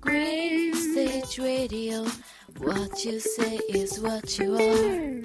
Green Stage Radio, what you say is what you are.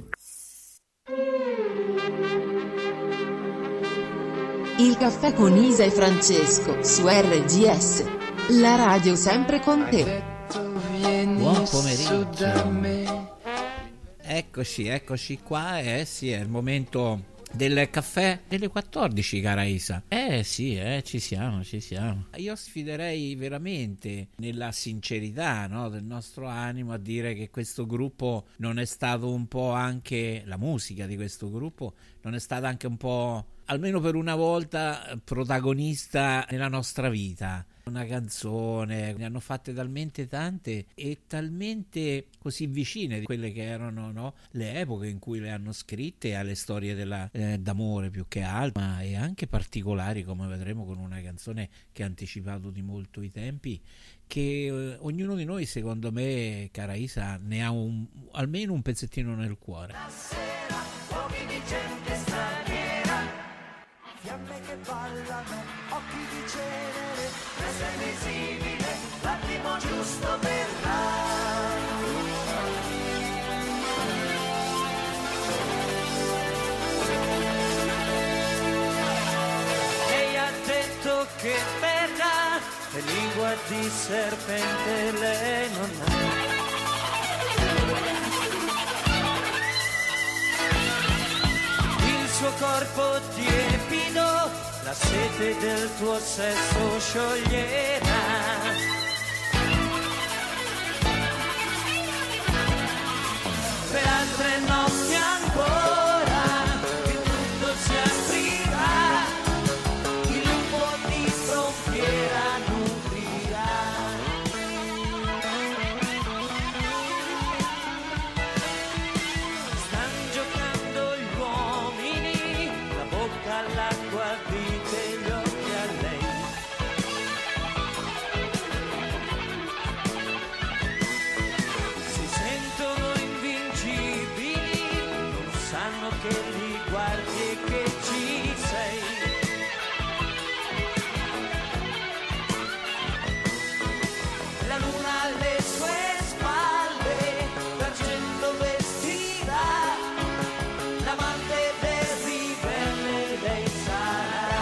Il caffè con Isa e Francesco su RGS, la radio sempre con te. Buon pomeriggio. Eccoci qua, sì, è il momento del caffè delle 14, cara Isa. Sì, ci siamo. Io sfiderei veramente nella sincerità, no, del nostro animo a dire che questo gruppo non è stato un po' anche, la musica di questo gruppo non è stata anche un po', almeno per una volta, protagonista nella nostra vita. Una canzone, ne hanno fatte talmente tante e talmente così vicine di quelle che erano, no, le epoche in cui le hanno scritte, alle storie d'amore più che altro, ma e anche particolari, come vedremo con una canzone che ha anticipato di molto i tempi, che ognuno di noi, secondo me, cara Isa, ne ha almeno un pezzettino nel cuore. La sera, uomini di gente straniera, fiamme che ballano, occhi di cenere, resta invisibile, l'attimo giusto verrà. Lei ha detto che verrà, e lingua di serpente lei non ha. Il suo corpo tiepido, la sete del tuo sesso scioglierà. Per altre notti ancora, che tutto si aprirà, il lupo di frontiera nutrirà. Stan giocando gli uomini, la bocca all'acqua, dite gli occhi a lei. Si sentono invincibili, non sanno che li guardi e che ci sei. La luna alle sue spalle, d'argento vestita, l'amante del ribelle lei sarà.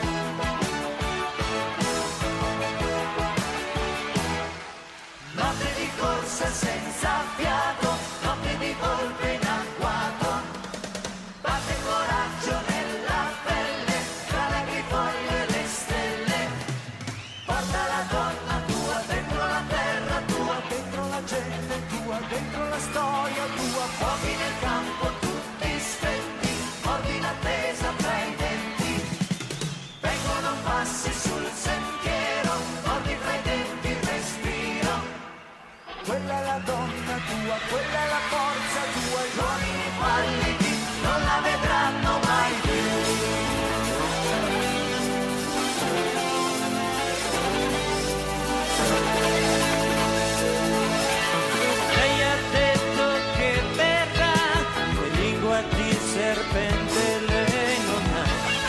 Notte di corsa senza fiato, notte di volpe in agguato, batte coraggio nella pelle, tra le agrifoglie e le stelle. Porta la donna tua dentro la terra tua, dentro la gente tua, dentro la storia tua. Fuochi nel campo tutti spenti, mordi in attesa tra i denti. Vengono passi sul sentiero, mordi tra i denti il respiro. Quella è la donna tua, quella è la forza tua. Gli uomini pallidi non la vedranno mai più. Lei ha detto che verrà, e lingua di serpente lei non ha.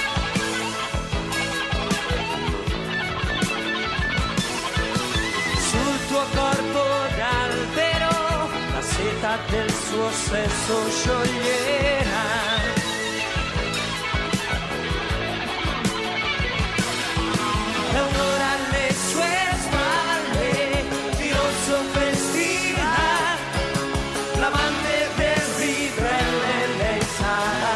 Sul tuo corpo d'albero, la seta del suo sesso scioglierà. E un'ora alle sue spalle, di rosso vestirà, l'amante del ribelle lei sarà.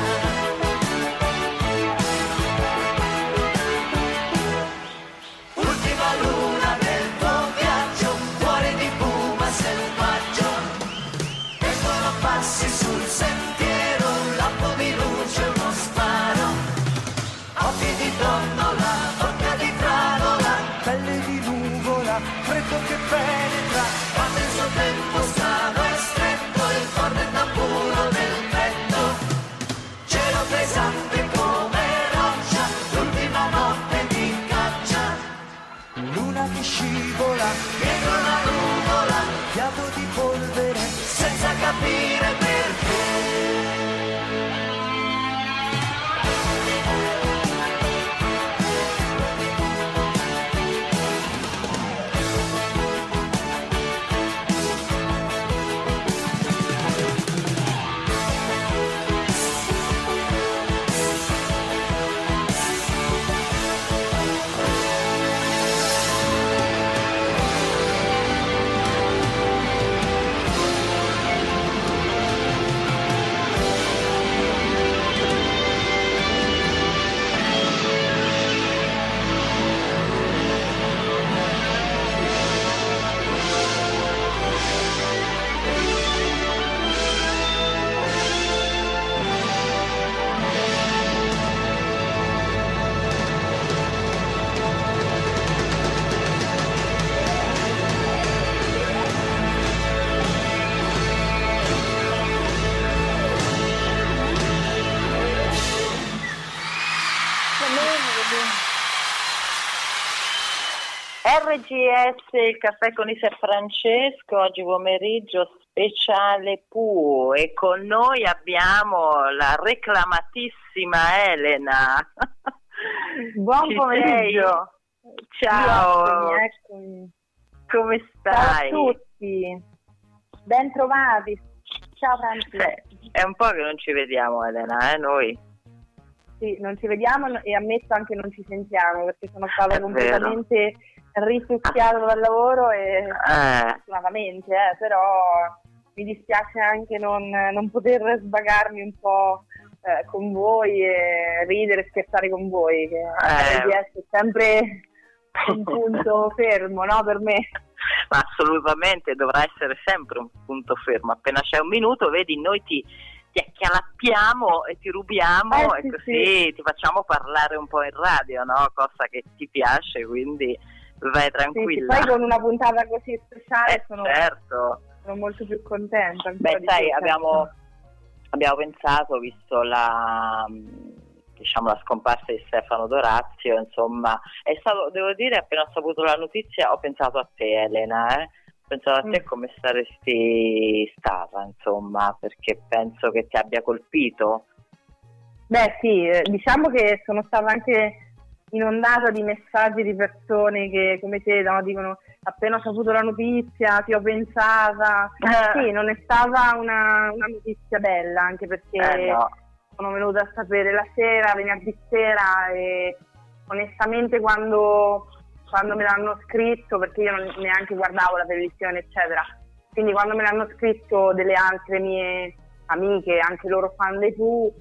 Ultima luna del tuo viaggio, cuore di puma selvaggio. Vengono passi sul sentiero, un lampo di luce, uno sparo. Occhi di donnola, bocca di franola, pelle di nuvola, freddo che penetra. Quando il suo tempo strano e stretto, il forte tamburo del petto. Cielo pesante come roccia, l'ultima notte di caccia. Luna che scivola, dietro la nuvola, fiato di polvere, senza capire perché. RGS, il caffè con Isa e Francesco, oggi pomeriggio speciale Pooh, e con noi abbiamo la reclamatissima Elena. Buon pomeriggio. Ciao. Eccomi. Come stai? Ciao a tutti, ben trovati. Ciao Francesco. È un po' che non ci vediamo, Elena, noi? Sì, non ci vediamo e ammetto anche non ci sentiamo, perché sono stata completamente risucchiata dal lavoro e fortunatamente, però mi dispiace anche non poter svagarmi un po' con voi e ridere e scherzare con voi, che RGS è sempre un punto fermo, no, per me. Ma assolutamente, dovrà essere sempre un punto fermo. Appena c'è un minuto, vedi, noi ti accalappiamo e ti rubiamo e così ti facciamo parlare un po' in radio, no? Cosa che ti piace, quindi vai tranquilla. Sì, poi con una puntata così speciale sono molto più contenta. Beh, sai, abbiamo pensato, visto la scomparsa di Stefano Dorazio, insomma, è stato, devo dire, appena ho saputo la notizia ho pensato a te, Elena, Ho pensato a te come saresti stata, insomma, perché penso che ti abbia colpito. Beh sì, diciamo che sono stata anche inondata di messaggi di persone che, come te, no, dicono appena ho saputo la notizia ti ho pensata. Sì, non è stata una notizia bella, anche perché sono venuta a sapere la sera, venerdì sera, e onestamente quando me l'hanno scritto, perché io non neanche guardavo la televisione eccetera, quindi quando me l'hanno scritto delle altre mie amiche, anche loro fan dei Pooh,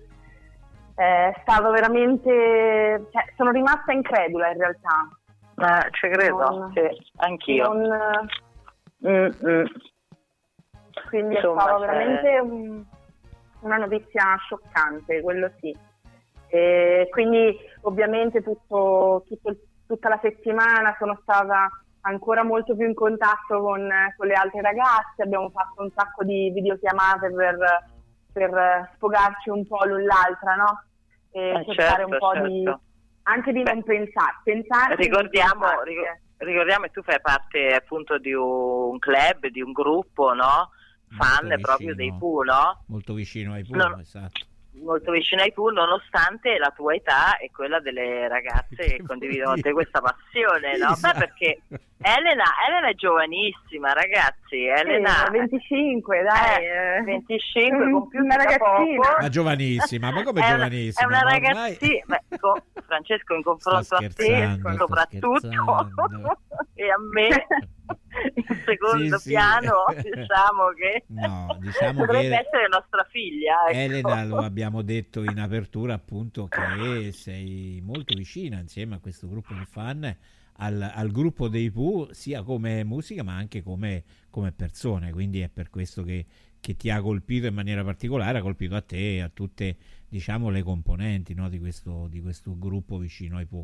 è stato veramente, sono rimasta incredula in realtà. Ci credo, sì, anch'io. Quindi insomma, è stata veramente una notizia scioccante, quello sì. E quindi ovviamente tutta la settimana sono stata ancora molto più in contatto con le altre ragazze, abbiamo fatto un sacco di videochiamate per sfogarci un po' l'un l'altra, no? E cercare un po' anche di non pensare. Ricordiamo che tu fai parte appunto di un club, di un gruppo, no? Fan proprio dei Pooh, no? Molto vicino ai Pooh, esatto. Molto vicino ai Pooh, nonostante la tua età e quella delle ragazze che condividono con te questa passione, no? Beh, perché Elena è giovanissima, ragazzi. Elena 25, dai, 25, compiuta una ragazzina. Ma giovanissima, ma come giovanissima? È una ragazzina, Francesco, in confronto a te, soprattutto, e a me, in secondo piano, diciamo che potrebbe essere nostra figlia. Ecco. Elena, lo abbiamo detto in apertura, appunto, che sei molto vicina insieme a questo gruppo di fan al gruppo dei Pooh, sia come musica ma anche come persone, quindi è per questo che ti ha colpito in maniera particolare, ha colpito a te e a tutte, diciamo, le componenti, no, di questo gruppo vicino ai Pooh.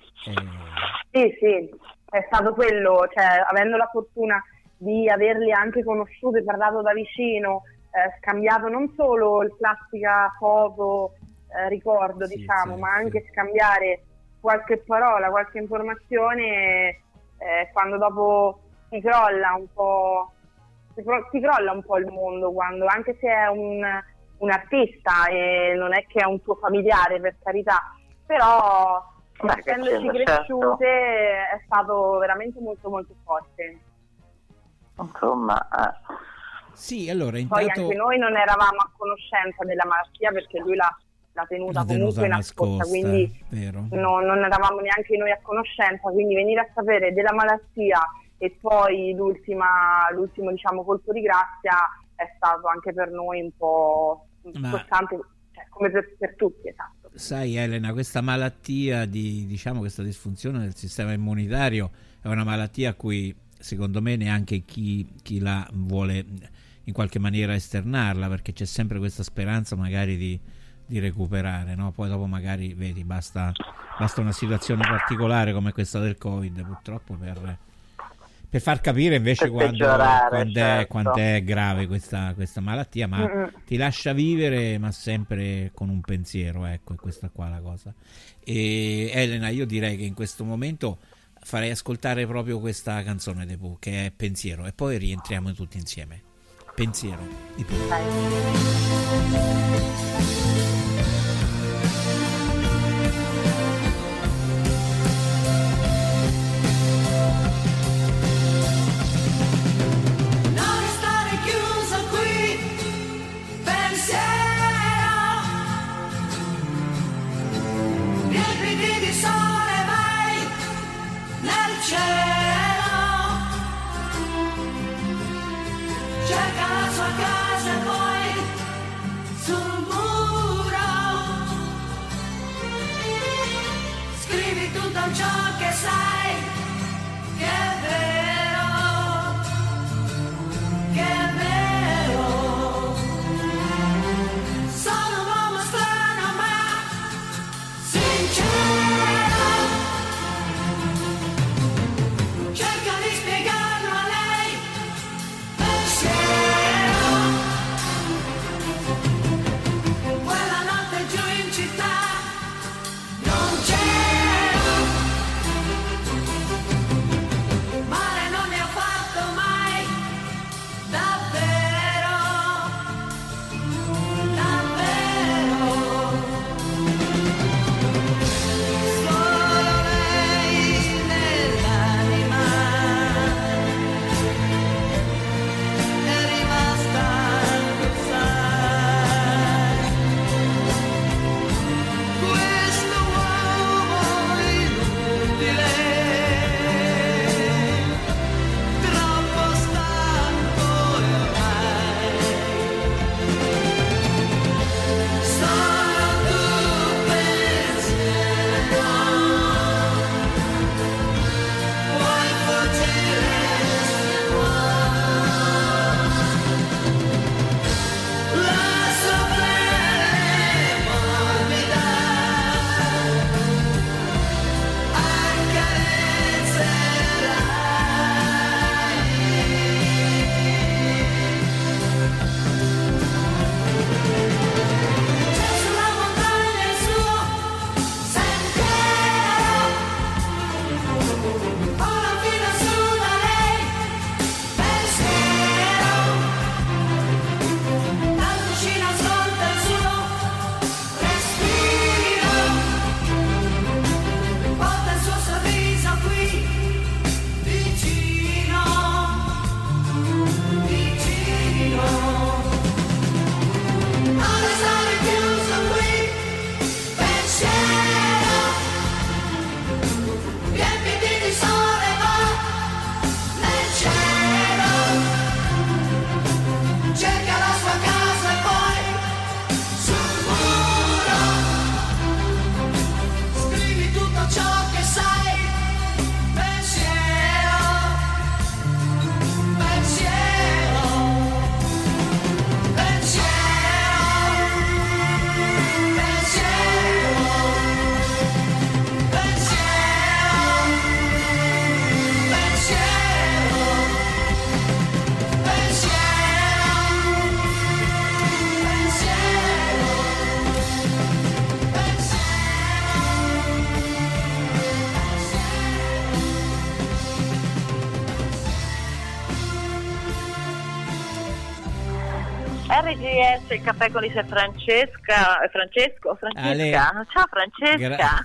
Sì, è stato quello, avendo la fortuna di averli anche conosciuti, parlato da vicino, scambiato non solo il classica foto, ricordo, ma anche scambiare qualche parola, qualche informazione, quando dopo ti crolla un po' il mondo, quando, anche se è un artista e non è che è un tuo familiare, per carità, però essendoci cresciute è stato veramente molto molto forte. Insomma, sì, allora poi anche noi non eravamo a conoscenza della malattia, perché lui l'ha tenuta comunque nascosta, quindi non eravamo neanche noi a conoscenza, quindi venire a sapere della malattia e poi l'ultimo, diciamo, colpo di grazia è stato anche per noi un po' scottante, come per tutti, esatto. Sai, Elena, questa malattia diciamo questa disfunzione del sistema immunitario è una malattia a cui secondo me neanche chi la vuole in qualche maniera esternarla, perché c'è sempre questa speranza magari di recuperare, no? Poi dopo magari, vedi, basta una situazione particolare come questa del Covid, purtroppo, per far capire invece quando è grave questa malattia, ma ti lascia vivere, ma sempre con un pensiero, ecco, e questa qua la cosa. E Elena, io direi che in questo momento farei ascoltare proprio questa canzone dei Pooh, che è Pensiero, e poi rientriamo tutti insieme. Pensiero di Pooh. Non restare chiuso qui, pensiero, riempiti di sole, vai nel cielo, cerca la sua casa e poi sul muro scrivi tutto ciò che sai, che è vero, che è vero. Sono un uomo strano ma sincero, cerco di spiegarlo a lei, pensiero. Quella notte giù in città non c'ero, male non ne ho fatto mai, davvero, davvero. Solo lei nell'anima è rimasta, sai, questo uomo inutile, troppo stanco ormai. Solo tu pensiero, puoi fuggire se vuoi. La sua pelle morbida accarezzerai. C'è sulla montagna il suo sentiero, ora fino su da lei, pensiero, la cucina ascolta il suo respiro, porta il suo sorriso qui, vicino, vicino. Non restare chiuso qui, pensiero, riempiti di sole, va nel cielo, cerca la sua casa e poi sul muro scrivi tutto ciò che sai, pensiero, pensiero, pensiero, pensiero, pensiero, pensiero, RGS, il caffè con Lisa e Francesca, Francesco. Ale. Ciao Francesca.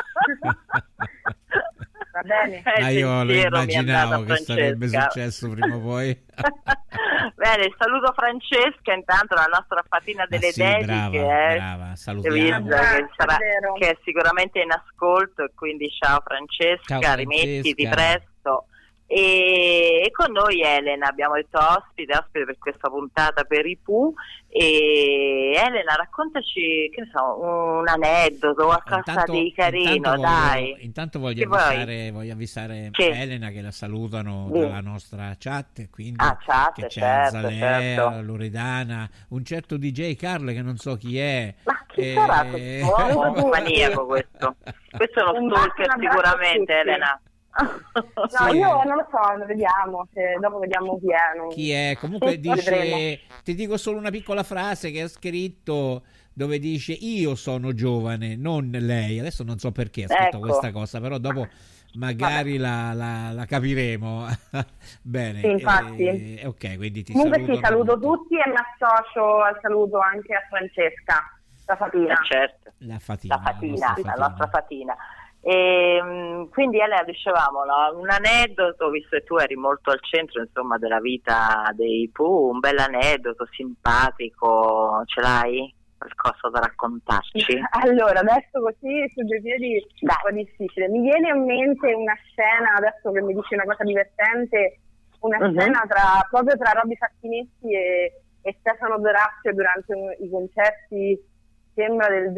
Va bene. Io lo pensiero mi è andata, immaginavo che sarebbe Francesca. successo prima o poi. Bene, saluto Francesca, intanto la nostra fatina delle sì, dediche, brava, salutiamo. che è sicuramente in ascolto, e quindi ciao Francesca, Ciao, rimettiti Francesca. presto. E con noi Elena, abbiamo detto ospite per questa puntata per i Pooh. E Elena, raccontaci, che ne so, un aneddoto, qualcosa di carino, dai. Intanto voglio avvisare Sì. Elena che la salutano Sì. dalla nostra chat, quindi Chat, che c'è certo, Azalea, certo. Loredana, un certo DJ Carlo che non so chi è. Ma chi sarà questo uomo maniaco questo? Questo è uno Un stalker bacio, un abbraccio a sicuramente, tutti. Elena. No, Sì. io non lo so, vediamo, dopo vediamo chi è. Chi è? Comunque Sì, dice, vedremo. ti dico solo una piccola frase che ha scritto, dove dice io sono giovane, non lei. Adesso non so perché ha scritto Ecco. questa cosa, però dopo magari la capiremo. Bene. Sì, infatti. Ok, quindi ti Comunque saluto molto. tutti e mi associo al saluto anche a Francesca, la Fatina. Certo. La Fatina, La nostra Fatina. E quindi Elena, dicevamo, no? Un aneddoto, visto che tu eri molto al centro insomma della vita dei Pooh, un bel aneddoto simpatico, ce l'hai? Qualcosa da raccontarci? Allora, adesso così su due piedi è un po' difficile. Mi viene in mente una scena, adesso che mi dici una cosa divertente, una scena proprio tra Robby Facchinetti e Stefano Dorazio durante i concerti, sembra del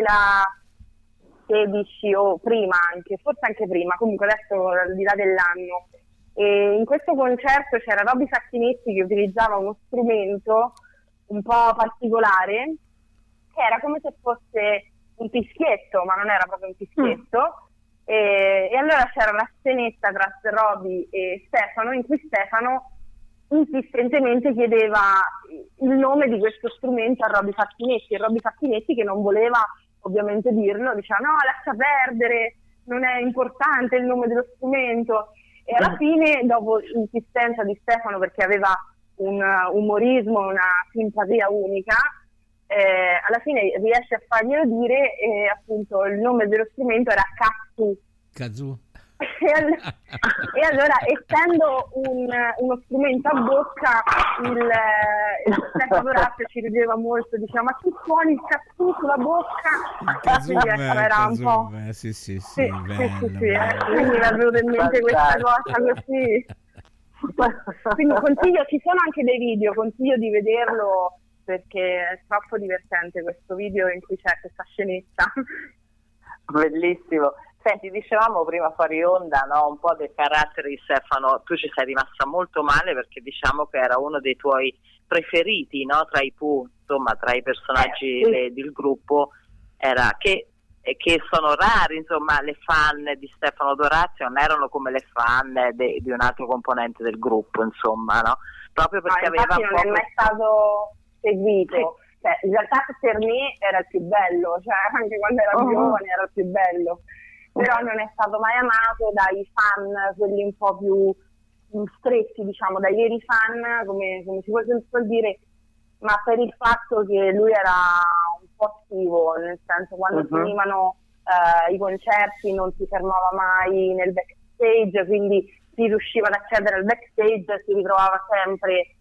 2016 o prima anche, forse anche prima, comunque adesso al di là dell'anno. E in questo concerto c'era Robby Facchinetti che utilizzava uno strumento un po' particolare, che era come se fosse un fischietto, ma non era proprio un fischietto. E allora c'era una scenetta tra Robby e Stefano, in cui Stefano insistentemente chiedeva il nome di questo strumento a Robby Facchinetti, e Robby Facchinetti, che non voleva ovviamente dirlo, diceva no, lascia perdere, non è importante il nome dello strumento. E alla fine, dopo l'insistenza di Stefano, perché aveva un umorismo, una simpatia unica, alla fine riesce a farglielo dire, e appunto il nome dello strumento era Kazoo. E allora, essendo uno strumento a bocca, il Stefano Dorazio ci rideva molto, diceva ma tu suoni il kazoo sulla bocca, quindi era un po'... Sì, quindi mi è venuta in mente questa cosa così. Quindi consiglio, ci sono anche dei video, consiglio di vederlo perché è troppo divertente questo video in cui c'è questa scenetta. Bellissimo. Senti, dicevamo prima fuori onda, no, un po' del carattere di Stefano. Tu ci sei rimasta molto male perché diciamo che era uno dei tuoi preferiti, no, tra i Pooh, insomma, tra i personaggi del gruppo, era che sono rari, insomma, le fan di Stefano Dorazio non erano come le fan di un altro componente del gruppo, insomma, no? Proprio perché aveva un po'... non è mai stato seguito. Sì. Cioè, in realtà per me era il più bello, cioè anche quando era giovane era il più bello. Però non è stato mai amato dai fan, quelli un po' più stretti, diciamo, dai veri fan, come si può dire, ma per il fatto che lui era un po' schivo, nel senso quando finivano i concerti non si fermava mai nel backstage, quindi si riusciva ad accedere al backstage, si ritrovava sempre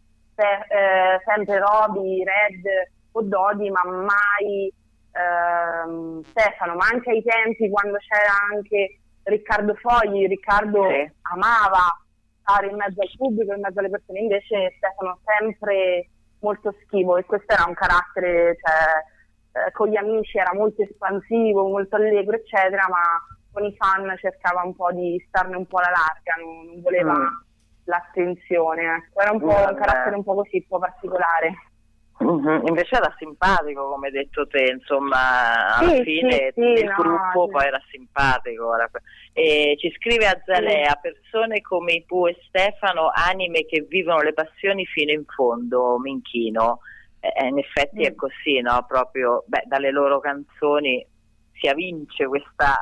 Robby, Red o Dodi, ma mai Stefano, ma anche ai tempi quando c'era anche Riccardo Fogli, amava stare in mezzo al pubblico, in mezzo alle persone, invece Stefano sempre molto schivo, e questo era un carattere, cioè, con gli amici era molto espansivo, molto allegro eccetera, ma con i fan cercava un po' di starne un po' alla larga, non voleva l'attenzione, ecco. Era un po' un carattere un po' così, un po' particolare. Invece era simpatico, come hai detto te, insomma, alla fine il gruppo poi era simpatico. E ci scrive Azalea, persone come i Pooh e Stefano, anime che vivono le passioni fino in fondo, Minchino. In effetti è così, no? Proprio dalle loro canzoni si evince questa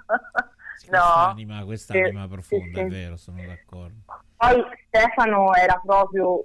quest'anima profonda, è vero, sono d'accordo. Poi Stefano era proprio...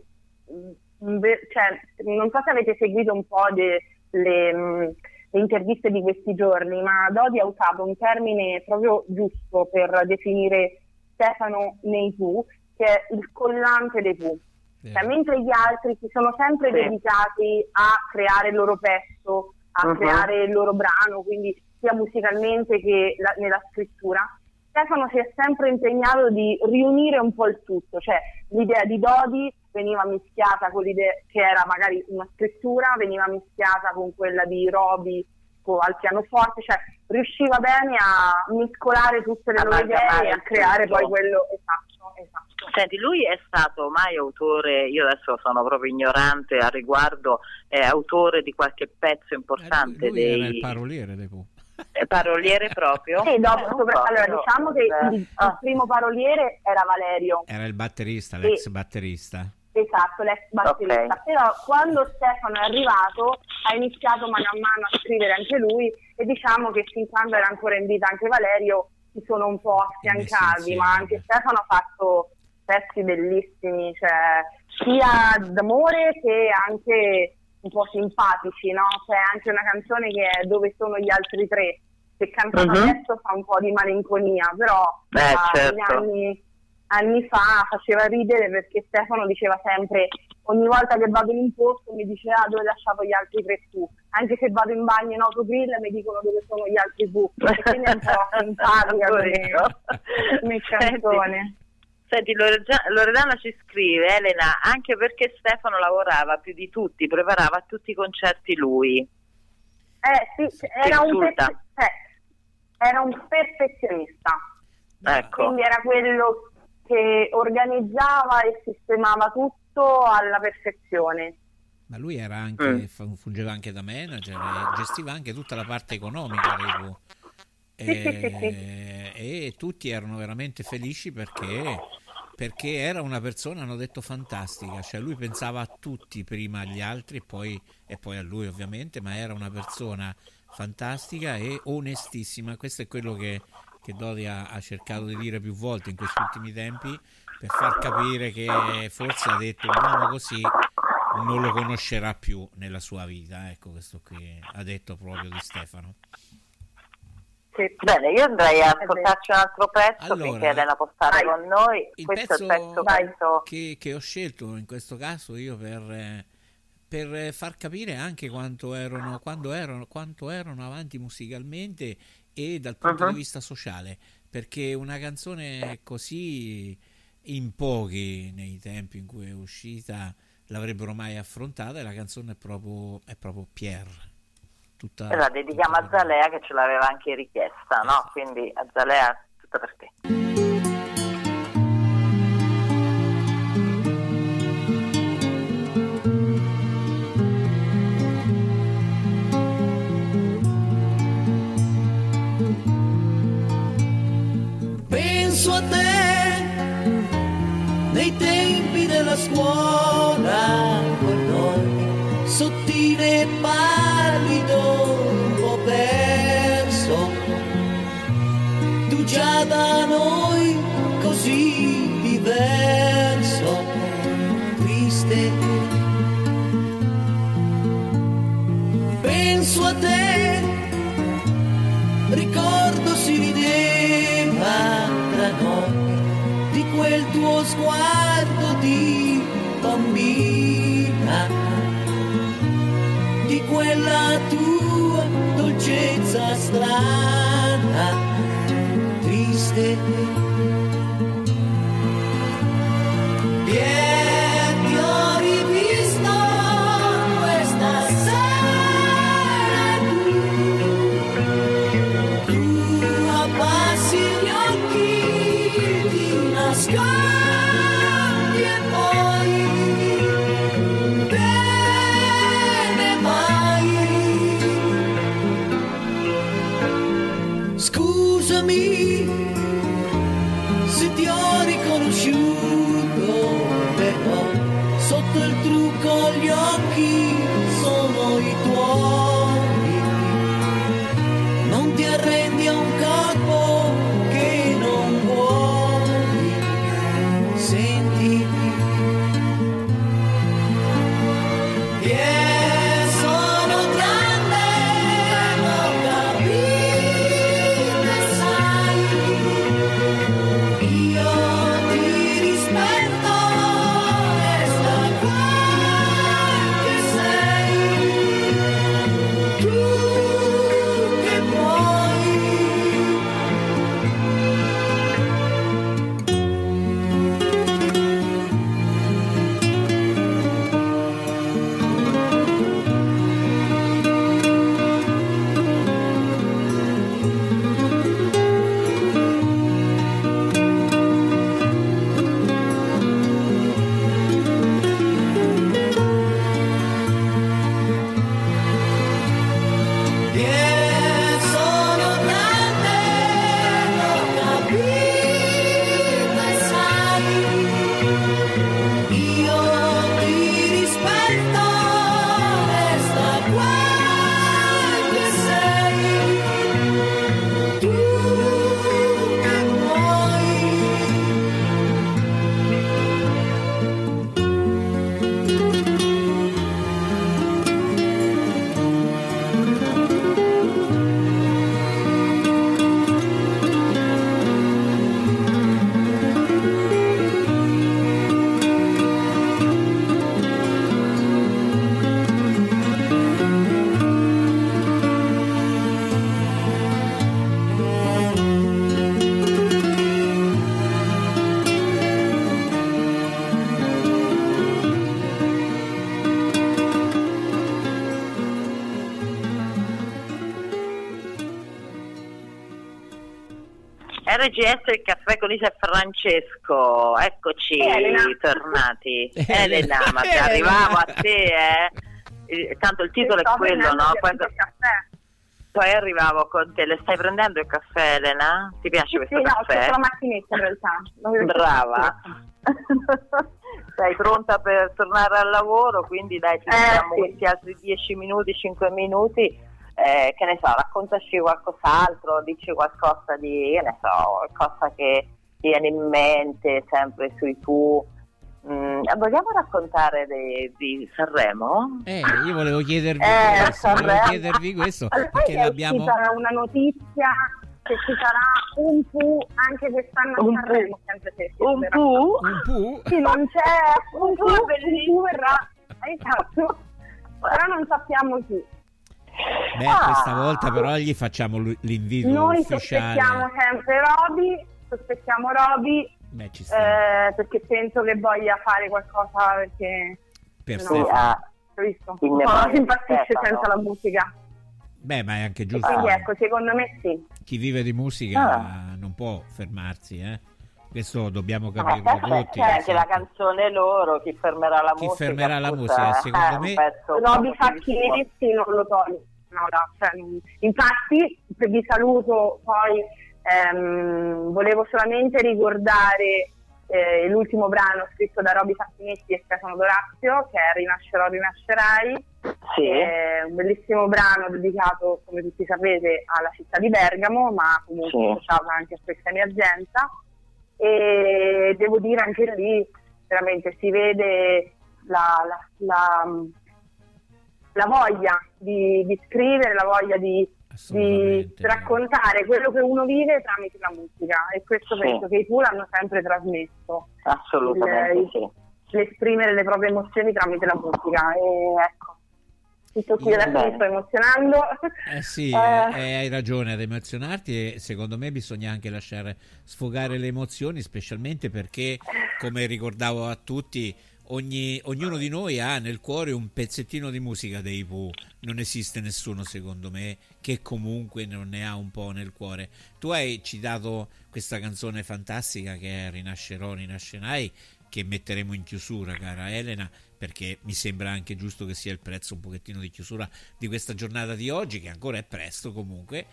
Cioè, non so se avete seguito un po' le interviste di questi giorni, ma Dodi ha usato un termine proprio giusto per definire Stefano nei Pooh, che è il collante dei Pooh. Cioè, mentre gli altri si sono sempre dedicati a creare il loro pezzo, a creare il loro brano, quindi sia musicalmente che nella scrittura, Stefano si è sempre impegnato di riunire un po' il tutto, cioè l'idea di Dodi veniva mischiata con l'idea che era magari una scrittura, veniva mischiata con quella di Robby al pianoforte, cioè riusciva bene a mescolare tutte le loro idee e a creare poi quello esatto. Senti, lui è stato mai autore, io adesso sono proprio ignorante al riguardo, è autore di qualche pezzo importante lui era il paroliere dei Pooh. Paroliere proprio? Sì, allora diciamo che il primo paroliere era Valerio. Era il batterista, l'ex batterista. Esatto, l'ex batterista. Però quando Stefano è arrivato ha iniziato mano a mano a scrivere anche lui, e diciamo che fin quando era ancora in vita anche Valerio si sono un po' affiancati, insieme. ma anche Stefano ha fatto pezzi bellissimi, cioè sia d'amore che anche un po' simpatici, no? C'è anche una canzone che è Dove sono gli altri tre, che cantata adesso fa un po' di malinconia, però certo. anni fa faceva ridere perché Stefano diceva sempre, ogni volta che vado in un posto mi dice dove hai lasciato gli altri tre tu, anche se vado in bagno in autogrill mi dicono dove sono gli altri tu, e quindi è un po' simpatica come canzone. Senti, Loredana ci scrive, Elena, anche perché Stefano lavorava più di tutti, preparava tutti i concerti lui. Sì, era un perfezionista, Ecco. quindi era quello che organizzava e sistemava tutto alla perfezione. Ma lui era anche, fungeva anche da manager e gestiva anche tutta la parte economica e tutti erano veramente felici perché era una persona, hanno detto, fantastica, cioè lui pensava a tutti prima agli altri e poi a lui ovviamente, ma era una persona fantastica e onestissima. Questo è quello che Dodi ha cercato di dire più volte in questi ultimi tempi, per far capire che forse ha detto un uomo così non lo conoscerà più nella sua vita. Ecco, questo qui ha detto proprio di Stefano. Bene, io andrei a ascoltarci un altro pezzo finché Elena può stare con noi. Questo è il pezzo che ho scelto in questo caso io per far capire anche quanto erano avanti musicalmente e dal punto di vista sociale, perché una canzone così in pochi nei tempi in cui è uscita l'avrebbero mai affrontata, e la canzone è proprio Pierre. E la dedichiamo a Zalea, che ce l'aveva anche richiesta, no? Quindi a Zalea, tutta per te. Penso a te nei tempi della scuola, con noi sottile e pallido, un po' perso, tu già da noi così diverso, triste. Penso a te, ricordo si rideva tra noi di quel tuo sguardo di bambina, di quella tua dolcezza strana, triste. Ti ho rivisto questa sera, tu abbassi gli occhi, ti nascondi e poi te ne vai. Scusami se ti ho riconosciuto, però sotto il trucco gli occhi sono i tuoi. Non ti arrendi a un corpo che non vuoi. Senti, sono grande, non capite, sai, io ti rispetto, resta qua che sei. RGS, il caffè con Isa e Francesco, eccoci tornati. Elena, ma se arrivavo a te, tanto il titolo è quello, no? Poi arrivavo con te. Le stai prendendo il caffè, Elena? Ti piace questo caffè? Sì, no, ho la macchinetta in realtà. Brava. Sei pronta per tornare al lavoro, quindi dai, ci diamo questi altri 10 minuti, 5 minuti, che ne so, raccontaci qualcos'altro, dici qualcosa di, che ne so, qualcosa che ti viene in mente sempre sui tu. Vogliamo raccontare di Sanremo? Io volevo chiedervi questo allora, perché l'abbiamo... È una notizia che ci sarà un Pooh anche quest'anno a Sanremo, sempre se un Pooh? Un Pooh? Sì, non c'è un Pooh verrà, esatto, però non sappiamo chi. Questa volta però gli facciamo l'invito noi ufficiale. Sospettiamo Roby. Ci sta. Perché penso che voglia fare qualcosa, perché per visto? Non si impazzisce senza la musica. Ma è anche giusto. Quindi ecco, secondo me sì. Chi vive di musica non può fermarsi, questo dobbiamo capirlo tutti. C'è anche la canzone loro, chi fermerà la musica. Chi fermerà la musica, secondo me. Roby Facchinetti non lo toglie. Infatti vi saluto, poi volevo solamente ricordare l'ultimo brano scritto da Roby Facchinetti e Stefano Dorazio, che è Rinascerò, rinascerai. Sì. È un bellissimo brano dedicato, come tutti sapete, alla città di Bergamo, ma comunque associato anche a questa emergenza, e devo dire anche lì veramente si vede la voglia di scrivere, la voglia di raccontare quello che uno vive tramite la musica, e questo penso che i Pooh l'hanno sempre trasmesso. Assolutamente l'esprimere le proprie emozioni tramite la musica, e ecco, tutto qui adesso mi sto emozionando. Hai ragione ad emozionarti, e secondo me bisogna anche lasciare sfogare le emozioni, specialmente perché, come ricordavo a tutti, ognuno di noi ha nel cuore un pezzettino di musica dei Pooh. Non esiste nessuno, secondo me, che comunque non ne ha un po' nel cuore. Tu hai citato questa canzone fantastica che è Rinascerò, rinascerai, che metteremo in chiusura, cara Elena, perché mi sembra anche giusto che sia il prezzo un pochettino di chiusura di questa giornata di oggi, che ancora è presto comunque.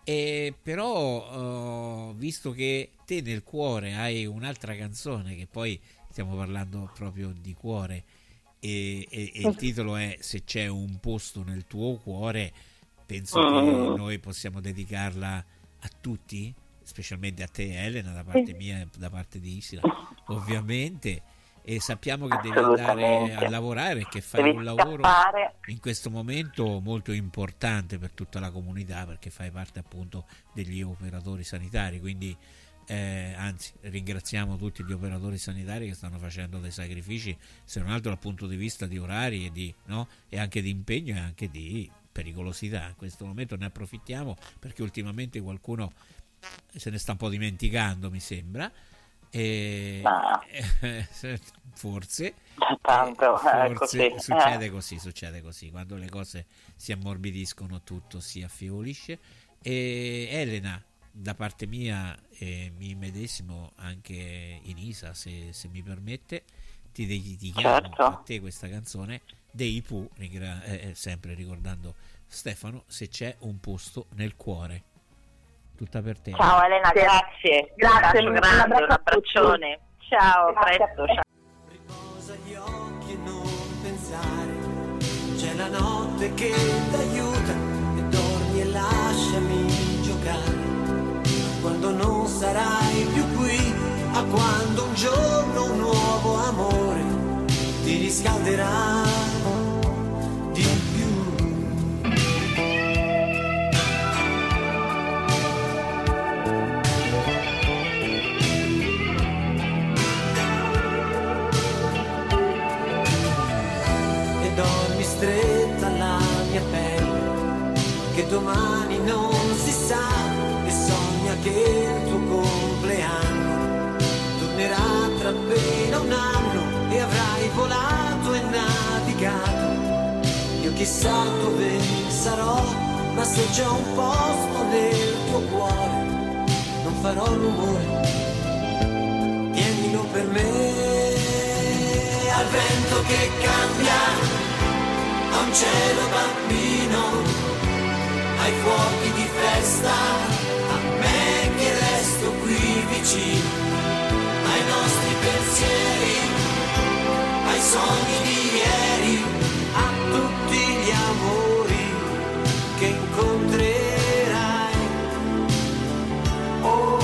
Però visto che te nel cuore hai un'altra canzone, che poi stiamo parlando proprio di cuore, e il titolo è Se c'è un posto nel tuo cuore, penso che noi possiamo dedicarla a tutti, specialmente a te, Elena, da parte mia e da parte di Isila, ovviamente, e sappiamo che devi andare a lavorare e che fai un lavoro in questo momento molto importante per tutta la comunità, perché fai parte appunto degli operatori sanitari, quindi anzi ringraziamo tutti gli operatori sanitari che stanno facendo dei sacrifici, se non altro dal punto di vista di orari e anche di impegno e anche di pericolosità. In questo momento ne approfittiamo perché ultimamente qualcuno se ne sta un po' dimenticando, mi sembra, forse succede così quando le cose si ammorbidiscono, tutto si affievolisce. E Elena, da parte mia, mi medesimo anche in Isa, se mi permette, ti dedichiamo a te questa canzone dei Pooh, sempre ricordando Stefano, Se c'è un posto nel cuore. Tutta per te. Ciao Elena, grazie un abbraccione, ciao, presto, ciao. Riposa gli occhi e non pensare, c'è la notte che t'aiuta, e dormi e lasciami giocare. Quando non sarai più qui, a quando un giorno un nuovo amore ti riscalderà di più. E dormi stretta alla mia pelle, che domani non si sa, e sogna che il tuo compleanno tornerà tra appena un anno, e avrai volato e navigato. Io chissà dove sarò, ma se c'è un posto nel tuo cuore, non farò rumore, tienilo per me. Al vento che cambia, a un cielo bambino, ai fuochi di festa, a me che resto qui vicino, ai nostri pensieri, ai sogni di ieri, a tutti gli amori che incontrerai. Oh.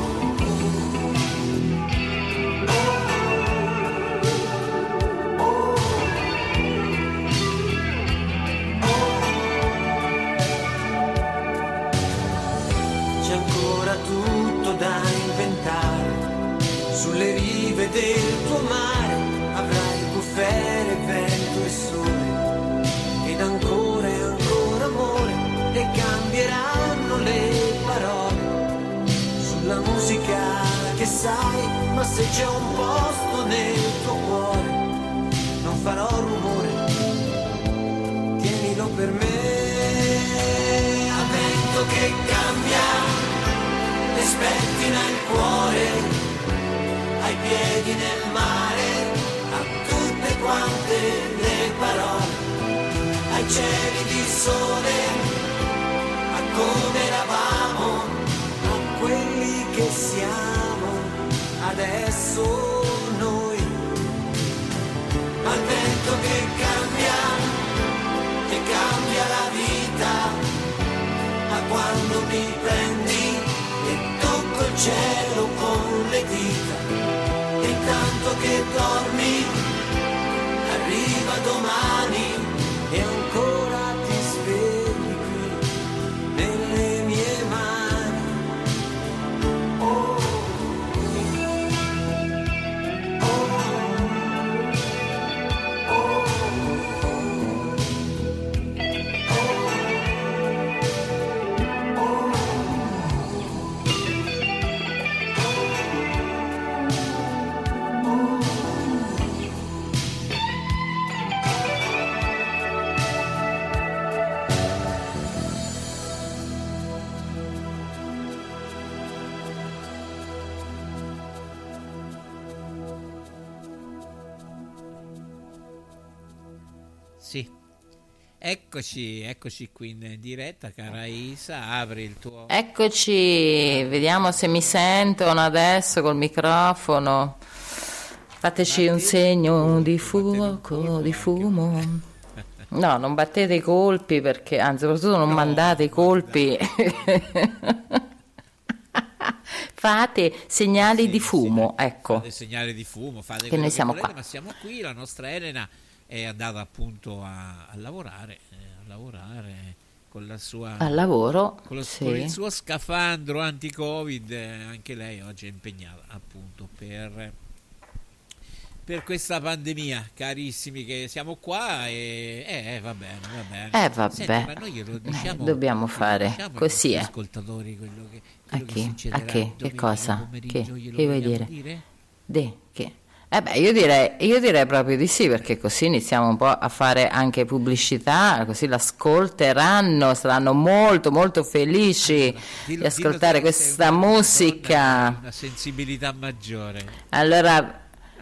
Tutto da inventare, sulle rive del tuo mare avrai bufere, vento e sole, ed ancora e ancora amore, e cambieranno le parole sulla musica che sai, ma se c'è un posto nel tuo cuore non farò rumore, tienilo per me. Al vento che cambia spettina il cuore, ai piedi nel mare, a tutte quante le parole, ai cieli di sole, a come eravamo, a quelli che siamo adesso noi. Al vento che cambia la vita, a quando mi prendi il cielo con le dita, e intanto che dormi arriva domani e ancora ti svegli qui nelle mie mani. Oh, Sì, eccoci qui in diretta, cara Isa, apri il tuo... Eccoci, vediamo se mi sentono adesso col microfono. Fateci un segno di fuoco, di fumo. No, non battete i colpi, perché, anzi, soprattutto non mandate i colpi. Fate segnali di fumo, ecco. Fate segnali di fumo, fate che noi siamo volete, qua. ma siamo qui, la nostra Elena è andata appunto a lavorare con la sua al lavoro, con sì. Con il suo scafandro anti-Covid, anche lei oggi è impegnata appunto per questa pandemia, carissimi, che siamo qua e va bene. Senti, ma noi glielo diciamo, dobbiamo fare, diciamo così ai è. Ascoltatori quello che A chi? succederà A che? Che cosa? Che vuoi dire? Che? Io direi proprio di sì, perché così iniziamo un po' a fare anche pubblicità, così l'ascolteranno, saranno molto molto felici di ascoltare questa musica. Una sensibilità maggiore. Allora,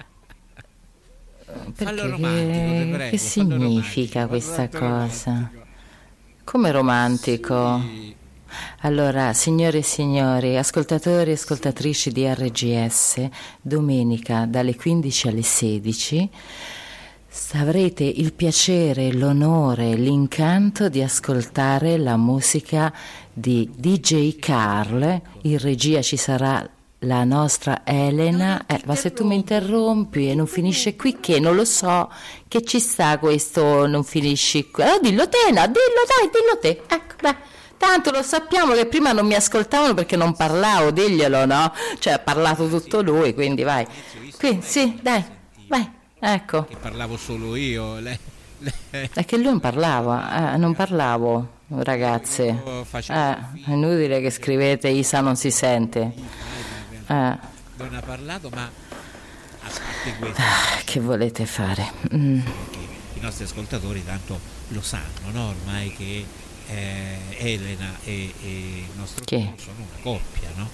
Fallo romantico, te prego, che significa questa cosa? Come romantico? Sì. Allora, signore e signori, ascoltatori e ascoltatrici di RGS, domenica dalle 15 alle 16 avrete il piacere, l'onore, l'incanto di ascoltare la musica di DJ Carl. In regia ci sarà la nostra Elena. Ma se tu mi interrompi e non finisce qui, che non lo so, che ci sta questo, non finisci qui. Allora dillo te, no, dillo te. Ecco, beh. Tanto lo sappiamo che prima non mi ascoltavano perché non parlavo, diglielo, no? Cioè ha parlato tutto lui, quindi vai. Qui, sì, dai, vai, ecco. Che parlavo solo io, lei. È che lui non parlava, non parlavo, ragazze. È inutile che scrivete Isa non si sente. Non ha parlato, ma a parte questo, che volete fare? I nostri ascoltatori tanto lo sanno, no? Ormai che Elena e il nostro Timo sono una coppia, no?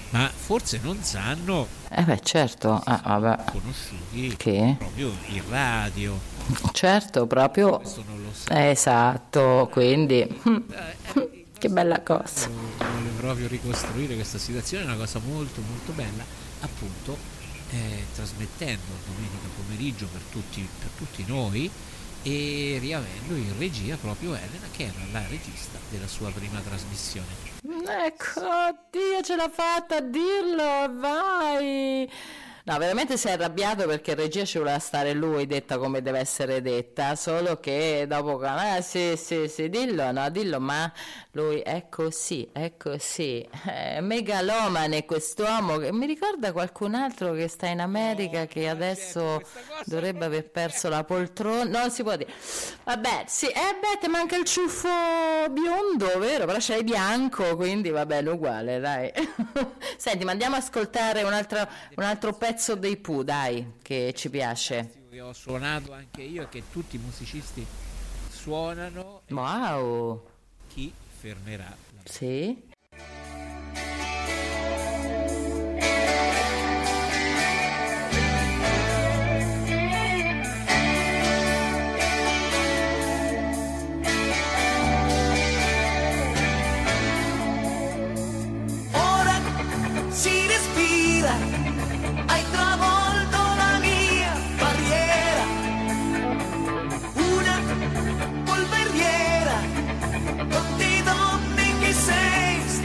ma forse non sanno, Beh, certo, vabbè. conosciuti Che? proprio in radio. Certo, proprio. Questo non lo so. Esatto, quindi che bella cosa. Vuole proprio ricostruire questa situazione, è una cosa molto molto bella, appunto trasmettendo domenica pomeriggio per tutti noi e riavendo in regia proprio Elena, che era la regista della sua prima trasmissione. Ecco, oddio, ce l'ha fatta a dirlo, vai! No, veramente si è arrabbiato perché in regia ci voleva stare lui, detta come deve essere detta, solo che dopo, sì, dillo, no, dillo, ma lui è così, è megalomane quest'uomo, che mi ricorda qualcun altro che sta in America che adesso dovrebbe aver perso la poltrona, non si può dire, vabbè, sì, te manca il ciuffo biondo, vero? Però c'hai bianco, quindi va bene, uguale, dai. Senti, ma andiamo ad ascoltare un altro pezzo dei Pooh, dai, che ci piace. Che ho suonato anche io e che tutti i musicisti suonano. Wow. Chi fermerà? Sì. Ora si respira, hai travolto la mia barriera, una polveriera, tutte donne che sei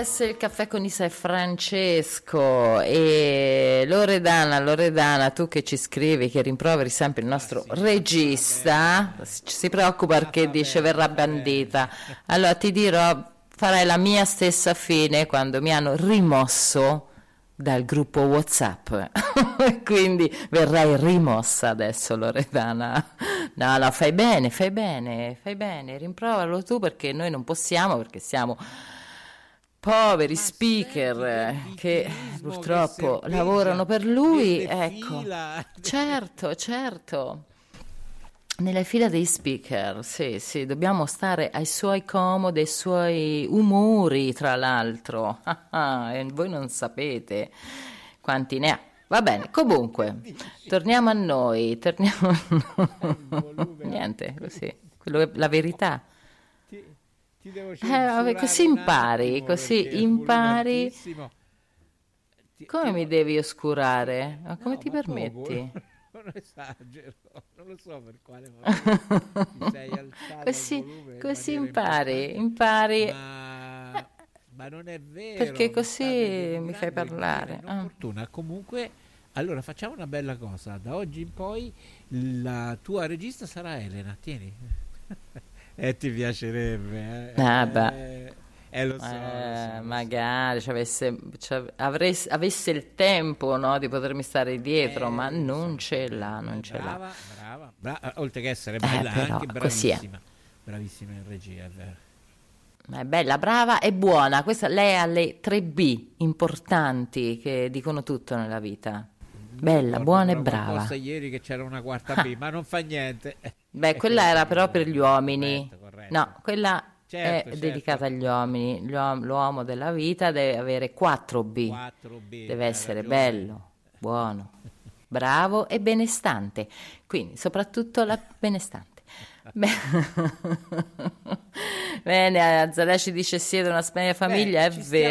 RGS, il caffè con Isa e Francesco. E Loredana, tu che ci scrivi, che rimproveri sempre il nostro regista, si preoccupa perché dice verrà bandita. Allora ti dirò, farai la mia stessa fine quando mi hanno rimosso dal gruppo WhatsApp. Quindi verrai rimossa adesso, Loredana. No, fai bene, rimproveralo tu, perché noi non possiamo, perché siamo poveri speaker che purtroppo lavorano per lui, ecco. Certo. Nelle fila dei speaker, sì, dobbiamo stare ai suoi comodi, ai suoi umori, tra l'altro. E voi non sapete quanti ne ha. Va bene, comunque, torniamo a noi. Niente, così, quello è la verità. Ti devo censurare così impari. Come mi devi oscurare? Ma come ti permetti? Non esagero, non lo so per quale motivo ti sei alzato così impari. Ma non è vero. Perché così mi fai parlare. Fortuna. Comunque, allora facciamo una bella cosa. Da oggi in poi la tua regista sarà Elena. Tieni. Ti piacerebbe. Lo so. Magari avesse il tempo, no, di potermi stare dietro, ma non ce l'ha. Brava. Oltre che essere bella, anche bravissima. Bravissima in regia, è vero. È bella, brava e buona. Lei ha le 3B importanti che dicono tutto nella vita. Bella, buona e brava. Forse ieri che c'era una quarta B, ma non fa niente. Beh, quella era però per gli uomini. Corretto. No, quella è dedicata agli uomini. L'uomo della vita deve avere 4B. Deve essere bello, buono, bravo e benestante. Quindi soprattutto la benestante. Bene, Zalea ci dice siete una splendida famiglia. È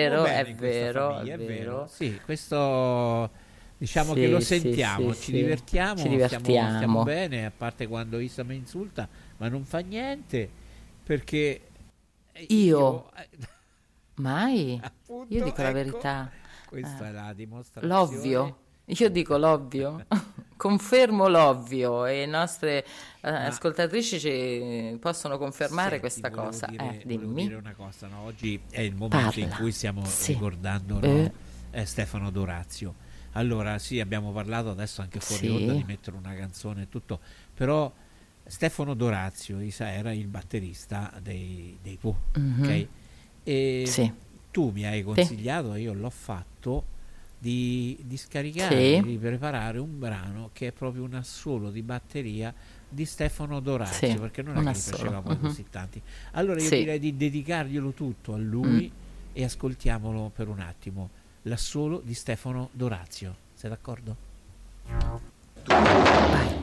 vero. Sì, questo diciamo che lo sentiamo, ci divertiamo. Stiamo bene, a parte quando Isa mi insulta, ma non fa niente, perché io mai appunto, io dico la verità. Questa è la dimostrazione. L'ovvio. Io dico l'ovvio. Confermo l'ovvio, e le nostre ascoltatrici ci possono confermare questa cosa. Volevo Dimmi. dire una cosa, no? Oggi è il momento in cui stiamo ricordando Stefano Dorazio. Allora, sì, abbiamo parlato adesso anche fuori onda di mettere una canzone e tutto, però Stefano Dorazio, Isa, era il batterista dei Pooh, ok? E tu mi hai consigliato, io l'ho fatto, di scaricare, di preparare un brano che è proprio un assolo di batteria di Stefano Dorazio, perché non è che ne faceva poi così tanti. Allora io direi di dedicarglielo tutto a lui e ascoltiamolo per un attimo, l'assolo di Stefano Dorazio. Sei d'accordo? Vai.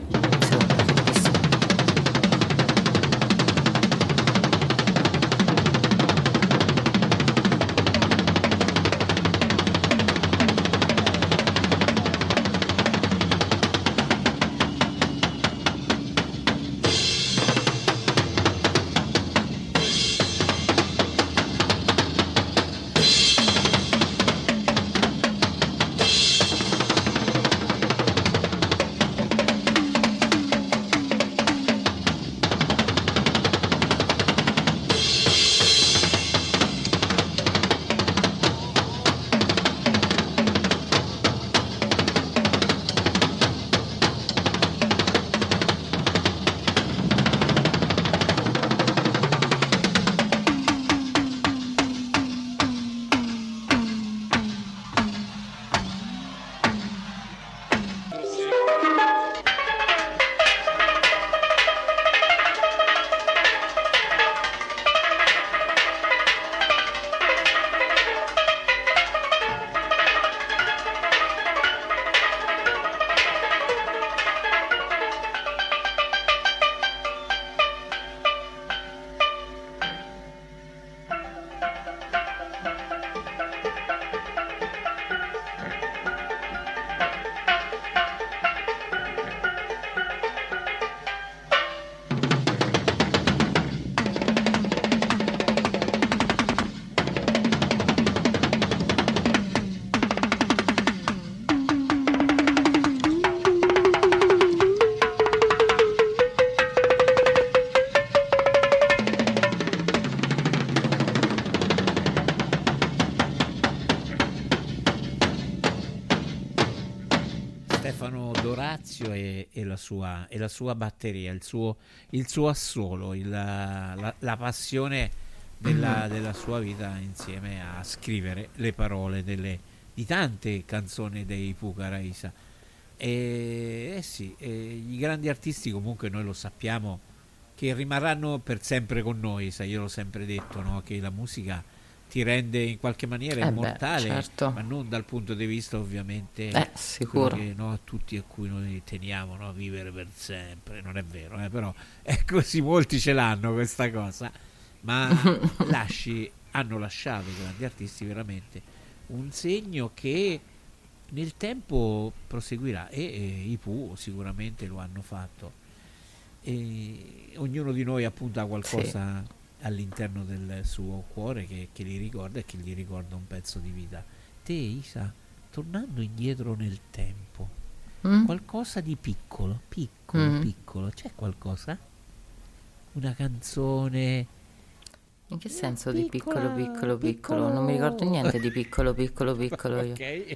Stefano Dorazio e la sua batteria, il suo assolo, la passione della sua vita insieme a scrivere le parole di tante canzoni dei Puka Raisa. Sì, i grandi artisti comunque noi lo sappiamo che rimarranno per sempre con noi, sai, io l'ho sempre detto, no? Che la musica ti rende in qualche maniera immortale, certo. ma non dal punto di vista ovviamente sicuro che, no, tutti a cui noi teniamo, no, vivere per sempre, non è vero, però è così, molti ce l'hanno questa cosa, ma hanno lasciato i grandi artisti veramente un segno che nel tempo proseguirà, e i Pooh sicuramente lo hanno fatto, e ognuno di noi appunto ha qualcosa all'interno del suo cuore che li ricorda, e che gli ricorda un pezzo di vita. Te, Isa, tornando indietro nel tempo, qualcosa di piccolo, c'è qualcosa? Una canzone? In che senso di piccolo? Non mi ricordo niente di piccolo io. Ok.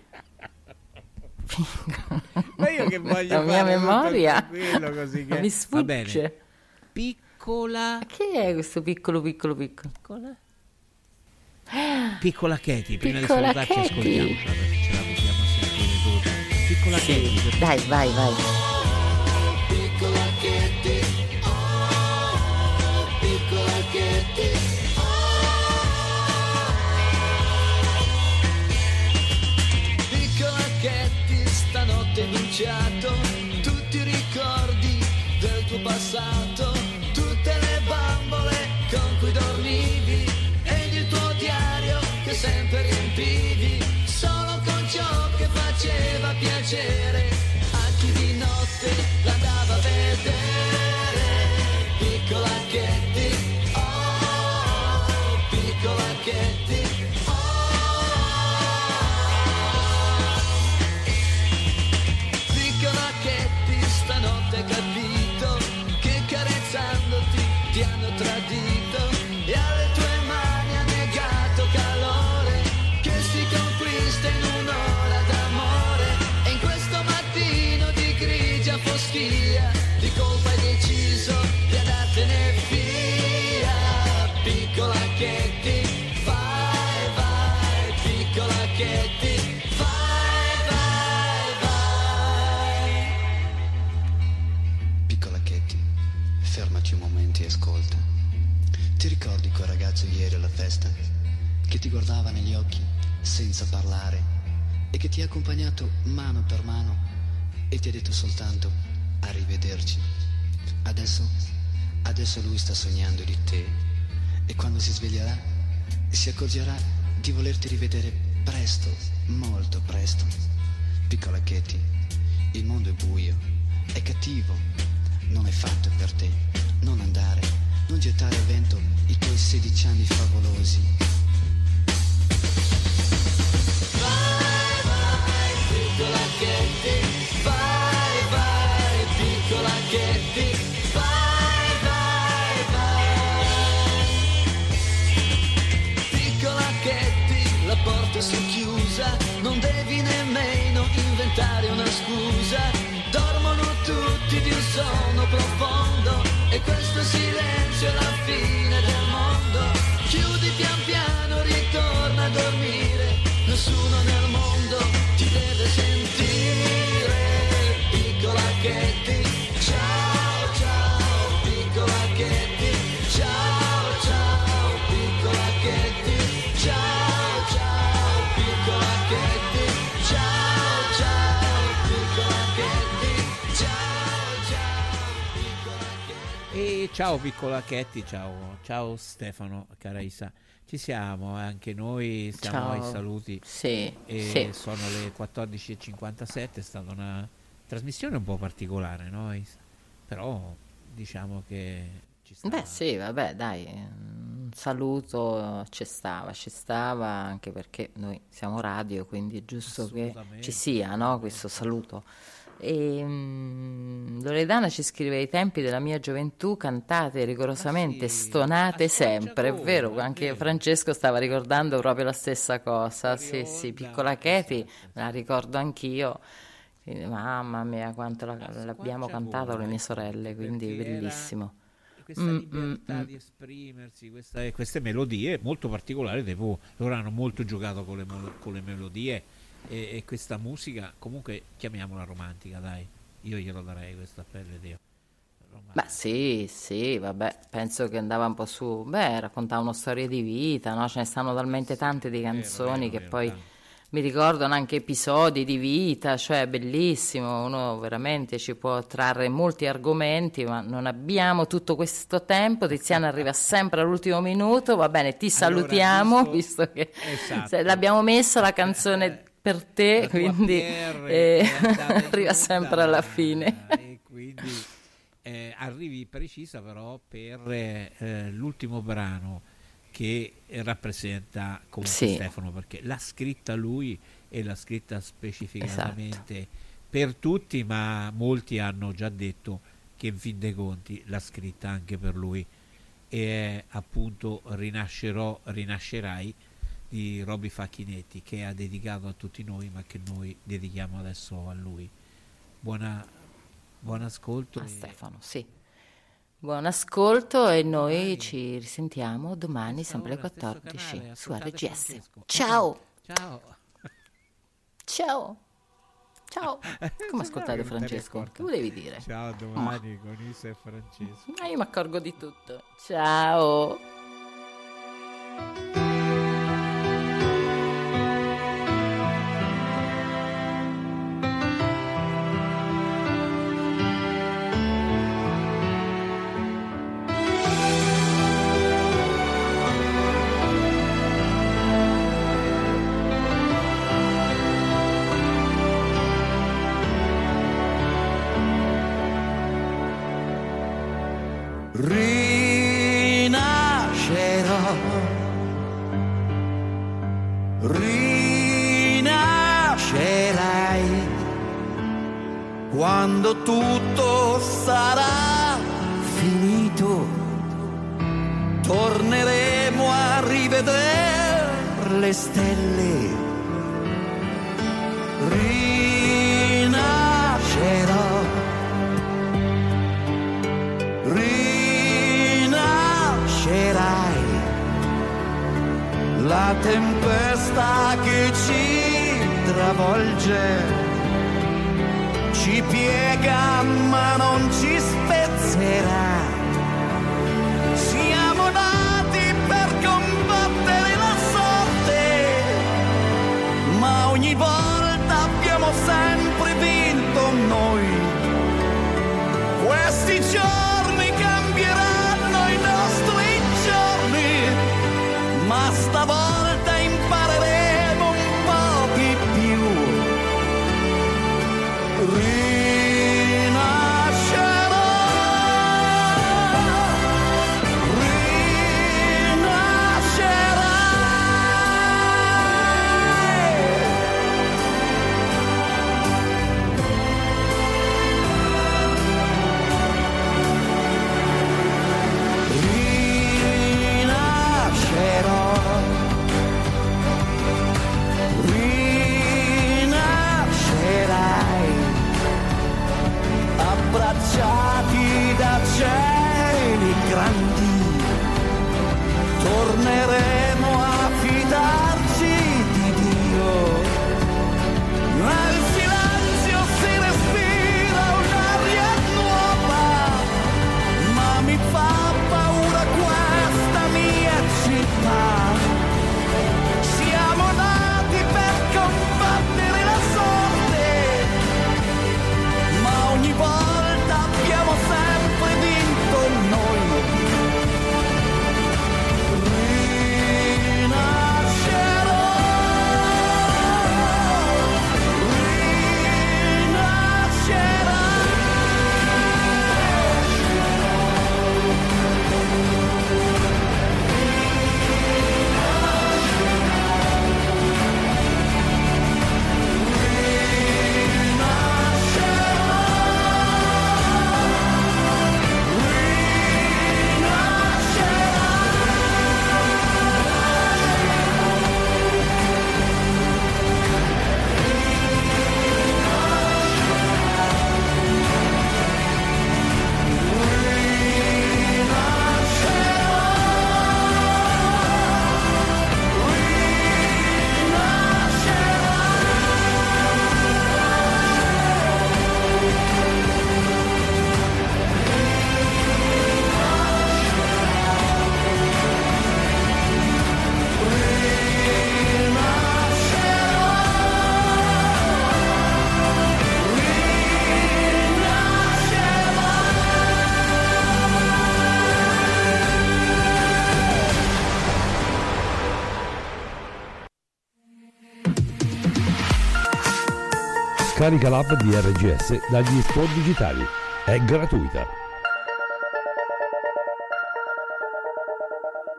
Ma io che voglio la mia memoria così che mi sfugge. Va bene. Piccola. Ma che è questo piccolo? Piccola Katy, prima di Piccola salutarci Katy. ascoltiamola perché ce la possiamo sentire tutta. Piccola Katy. Dai, vai. Piccola Katy, oh, piccola Katy, piccola Katy, stanotte hai bruciato tutti i ricordi del tuo passato, tutte le bambole con cui dormivi ed il tuo diario che sempre riempivi solo con ciò che faceva piacere a chi di notte l'andava a vedere. Piccola Katy, oh, piccola Katy, piccola Katy, stanotte hai capito che carezzandoti ti hanno tradito e alle tue mani ha negato calore che si conquista in un'ora d'amore, e in questo mattino di grigia foschia di colpa hai deciso di andartene via. Piccola Katy, vai, piccola Katy, vai. Piccola Katy, fermaci un momento e ascolta. Ti ricordi quel ragazzo ieri alla festa che ti guardava negli occhi senza parlare e che ti ha accompagnato mano per mano e ti ha detto soltanto arrivederci? Adesso lui sta sognando di te, e quando si sveglierà si accorgerà di volerti rivedere presto, molto presto. Piccola Katy, il mondo è buio, è cattivo, non è fatto per te. Non andare, non gettare al vento i tuoi 16 anni favolosi. Vai, piccola Katy, vai, piccola Katy, vai. Piccola Katy, la porta si è chiusa, non devi nemmeno inventare una scusa. Dormono tutti di un sonno profondo e questo silenzio è la fine del mondo. Chiudi pian piano, ritorna a dormire, nessuno nel mondo ti deve sentire. Piccola Katy, ciao, piccola Katy, ciao, piccola Katy, ciao, piccola Katy, ciao, piccola Katy, ciao, piccola Katy. E ciao piccola Katy, ciao Stefano, cara Isa. Ci siamo, anche noi siamo Ciao. ai saluti. Sì. Sono le 14:57, è stata una trasmissione un po' particolare, no Isa? Però diciamo che ci sta. Beh, sì, vabbè, dai, un saluto ci stava, anche perché noi siamo radio, quindi è giusto che Assolutamente. ci sia, no, questo saluto. E Loredana ci scrive: ai tempi della mia gioventù cantate rigorosamente, Ah, sì, stonate a sempre, è squarciagola, vero, è anche vero. Francesco stava ricordando proprio la stessa cosa. Fuori Sì, onda, piccola Katy, esatto. me la ricordo anch'io, Quindi, mamma mia, quanto l'abbiamo cantato le mie sorelle, quindi bellissimo. Questa libertà di esprimersi, queste melodie molto particolari dei Pooh. Loro hanno molto giocato con le melodie e questa musica, comunque chiamiamola romantica, dai. Io glielo darei questa pelle, Dio. Beh, sì, vabbè, penso che andava un po' su, raccontava una storia di vita, no? Ce ne stanno talmente tante di canzoni che poi mi ricordano anche episodi di vita, cioè bellissimo, uno veramente ci può trarre molti argomenti, ma non abbiamo tutto questo tempo. Tiziana arriva sempre all'ultimo minuto, va bene, ti salutiamo, visto che l'abbiamo messa la canzone per te, quindi arriva sempre alla fine. E quindi arrivi precisa però per l'ultimo brano che rappresenta comunque Stefano, perché l'ha scritta lui e l'ha scritta specificatamente per tutti, ma molti hanno già detto che in fin dei conti l'ha scritta anche per lui, e è appunto Rinascerai di Robby Facchinetti, che ha dedicato a tutti noi, ma che noi dedichiamo adesso a lui. Buon ascolto a Stefano, buon ascolto, e noi ci risentiamo domani sempre alle 14 su RGS. Ciao. Come ascoltate Francesco? Che volevi dire? Ciao, domani con Isa e Francesco. Io mi accorgo di tutto. Ciao. Rinascerai quando tutto sarà finito, torneremo a rivedere le stelle. Rinascerò, rinascerai. La tempesta che ci travolge ci piega ma non ci spezzerà. Siamo nati per combattere la sorte, ma ogni volta abbiamo sempre vinto noi. Questi giorni cambieranno i nostri giorni, ma stavolta impareremo un po' di più. Rinascerò, abbracciati da cieli grandi, torneremo a fidarci di Dio. Nel silenzio si respira un'aria nuova, ma mi fa paura questa mia città. Siamo nati per combattere la sorte, ma ogni volta abbiamo sempre vinto noi. Scarica l'app di RGS dagli store digitali. È gratuita.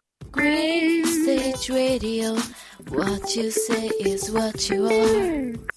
Green Stage Radio, what you say is what you are.